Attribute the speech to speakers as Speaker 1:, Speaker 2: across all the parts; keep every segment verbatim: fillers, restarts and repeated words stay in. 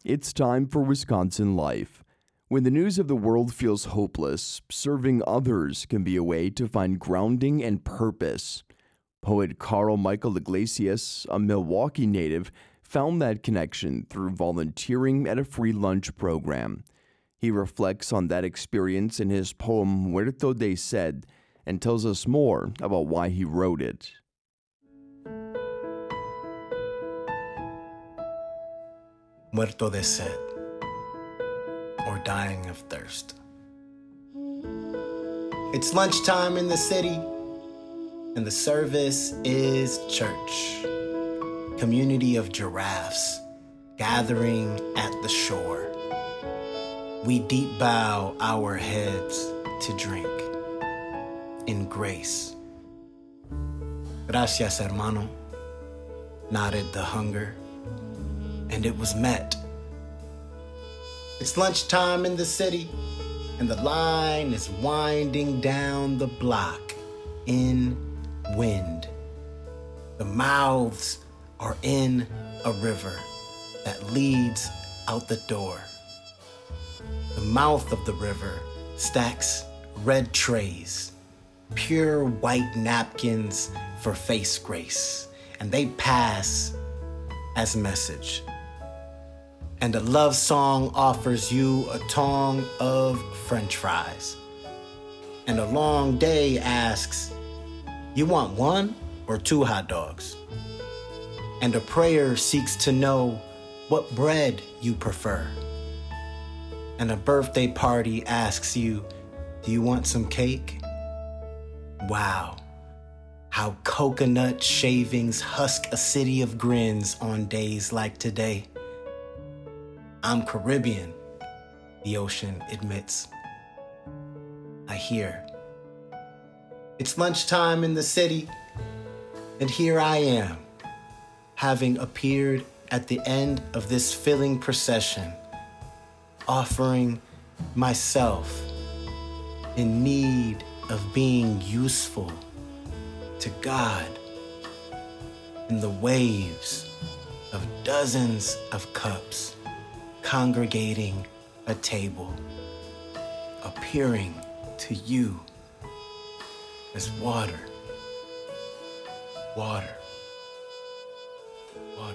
Speaker 1: It's time for Wisconsin Life. When the news of the world feels hopeless, serving others can be a way to find grounding and purpose. Poet Carl Michael Iglesias, a Milwaukee native, found that connection through volunteering at a free lunch program. He reflects on that experience in his poem Muerto de Sed and tells us more about why he wrote it.
Speaker 2: Muerto de sed, or dying of thirst. It's lunchtime in the city, and the service is church. Community of giraffes gathering at the shore. We deep bow our heads to drink in grace. Gracias, hermano, nodded the hunger, and it was met. It's lunchtime in the city, and the line is winding down the block in wind. The mouths are in a river that leads out the door. The mouth of the river stacks red trays, pure white napkins for face grace, and they pass as message. And a love song offers you a tong of French fries. And a long day asks, you want one or two hot dogs? And a prayer seeks to know what bread you prefer. And a birthday party asks you, do you want some cake? Wow, how coconut shavings husk a city of grins on days like today. I'm Caribbean, the ocean admits. I hear. It's lunchtime in the city, and here I am, having appeared at the end of this filling procession, offering myself in need of being useful to God in the waves of dozens of cups congregating a table, appearing to you as water, water, water.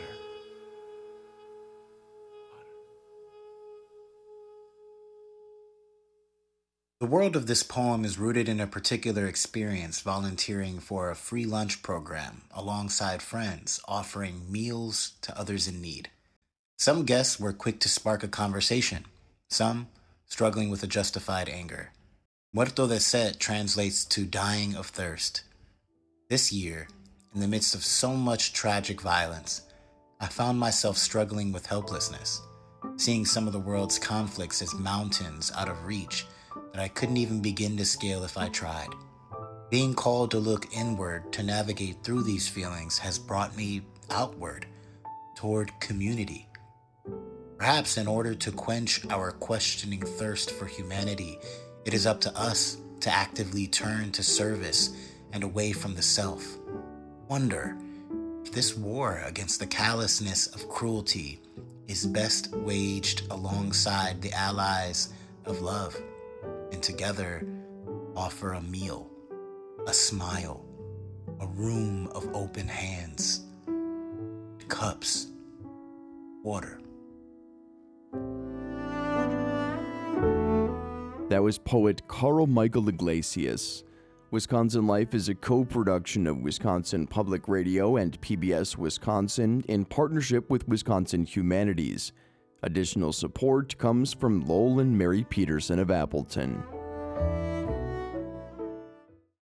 Speaker 2: The world of this poem is rooted in a particular experience volunteering for a free lunch program alongside friends, offering meals to others in need. Some guests were quick to spark a conversation, some struggling with a justified anger. Muerto de sed translates to dying of thirst. This year, in the midst of so much tragic violence, I found myself struggling with helplessness, seeing some of the world's conflicts as mountains out of reach that I couldn't even begin to scale if I tried. Being called to look inward to navigate through these feelings has brought me outward, toward community. Perhaps in order to quench our questioning thirst for humanity, it is up to us to actively turn to service and away from the self. Wonder if this war against the callousness of cruelty is best waged alongside the allies of love, and together offer a meal, a smile, a room of open hands, cups, water.
Speaker 1: That was poet Carl Michael Iglesias. Wisconsin Life is a co-production of Wisconsin Public Radio and P B S Wisconsin in partnership with Wisconsin Humanities. Additional support comes from Lowell and Mary Peterson of Appleton.